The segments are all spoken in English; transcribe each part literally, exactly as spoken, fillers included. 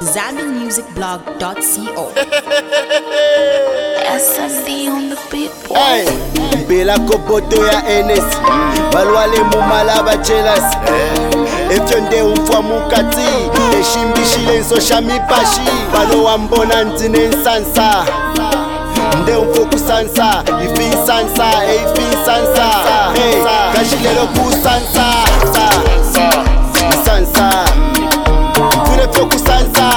zambi music blog dot co. S M D on the beat, boy. Hey, Bela Kopoto ya N S Balwale mumala ba jealous Efyonde umfwa mukati Eshimbishile nsosha mipashi Balo wambona ntine nsansa Nde umfo kusansa Ifi nsansa, ifi nsansa Hey, kashilelo kusansa Nsansa Kune fyo kusansa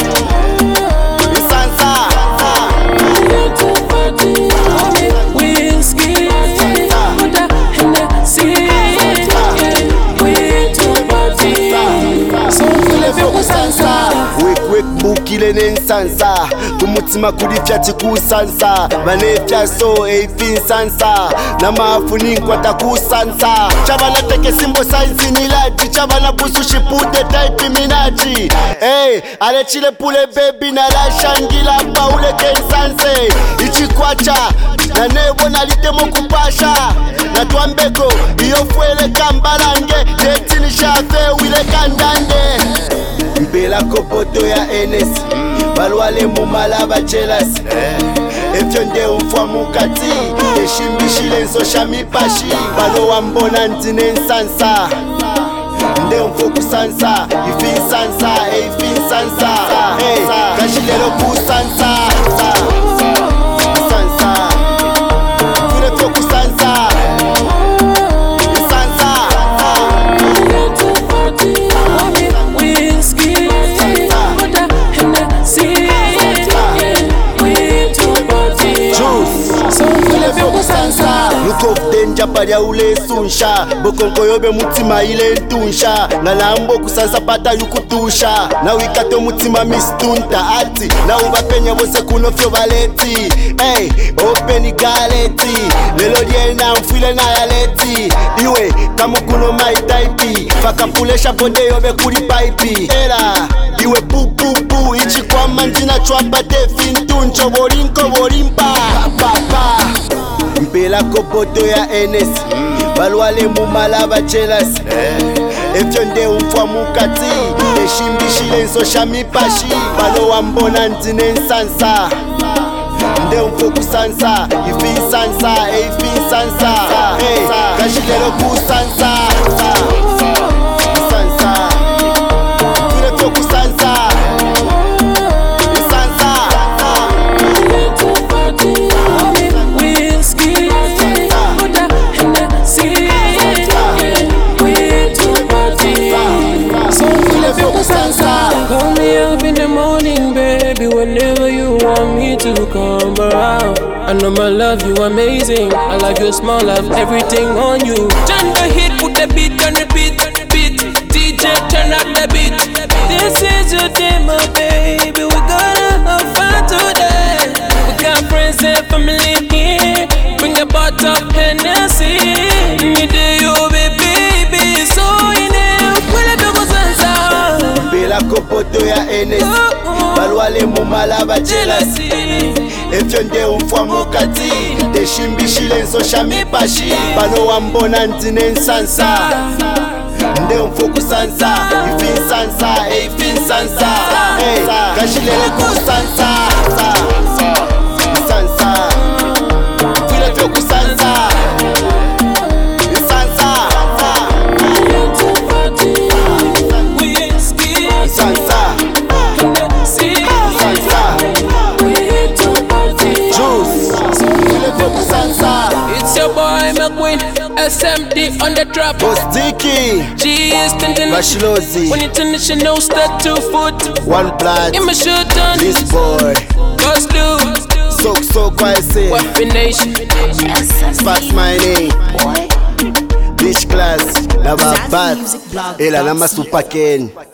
Bukile nensansa kumutima kuri fyati kusansa banefya so eifi nsansa namafu ninkwata kusansa chabana teke simbo saizi nilaji chabana busu shipude type minaji hey alechile pule baby na la shangila paule kensanse ichikwacha na nebo nalitemo kupasha na twambeko iyo fuele kambalange jetini shafe wile kandande Bela Kopoto ya N S Balwale mumala ba jealous Efyonde umfwa mukati Eshimbishile nsosha mipashi Balo wambona ntine nsansa Nde umfo kusansa Ifi nsansa, ifi nsansa Hey, kashilelo kusansa Nsansa Kune fyo kusansa Look of danger paria ule sunsha Bokonko yobe mutima ile ntunsha Ngalambo kusansa pata yukutusha Na wikato mutima mistunta ati Na ubapenya bose kunofyo baleti Hey, open galeti Lelo diena mfile na yaleti Iwe, kamu kuno my type Fakapulesha bode yobe kuri pipe Era, iwe pu pu pu Ichi kwa manjina chwapa defi ntuncho Borinko borimpa Pa pa pa Bela Kopoto ya N S Balwale mumala ba jealous Efyonde umfwa mukati Eshimbishile nsosha mipashi Balo wambona ntine nsansa Nde umfo kusansa Ifi nsansa, ifi nsansa Hey, kashilelo kusansa Nsansa Kune fyo kusansa Call me up in the morning, baby, whenever you want me to come around. I know my love, you amazing. I love your smile, love everything on you. Turn the hit, put the beat on repeat, beat. D J, turn up the beat. This is your day, my baby. We're gonna have fun today. We got friends and family here. Bring a bottle of Hennessy. Me do you, baby, so in there. We'll have to Bela Kopoto ya N S Balwale mumala ba jealous Efyonde umfwa mukati Eshimbishile nsosha mipashi Balo wambona ntine nsansa Nde umfo kusansa Ifi nsansa, ifi nsansa Hey, kashilele kusansa Nsansa Kule fyo kusansa It's your boy McQueen, S M D on the trap. Boss Dicky, G is Bashilozi. When international start to foot, one blood, in my shirt on this boy, Boss Lou, so so quiet, Waffy Nation, Spats my name, Beach class, Nava Bat, Ela Nama Super Ken.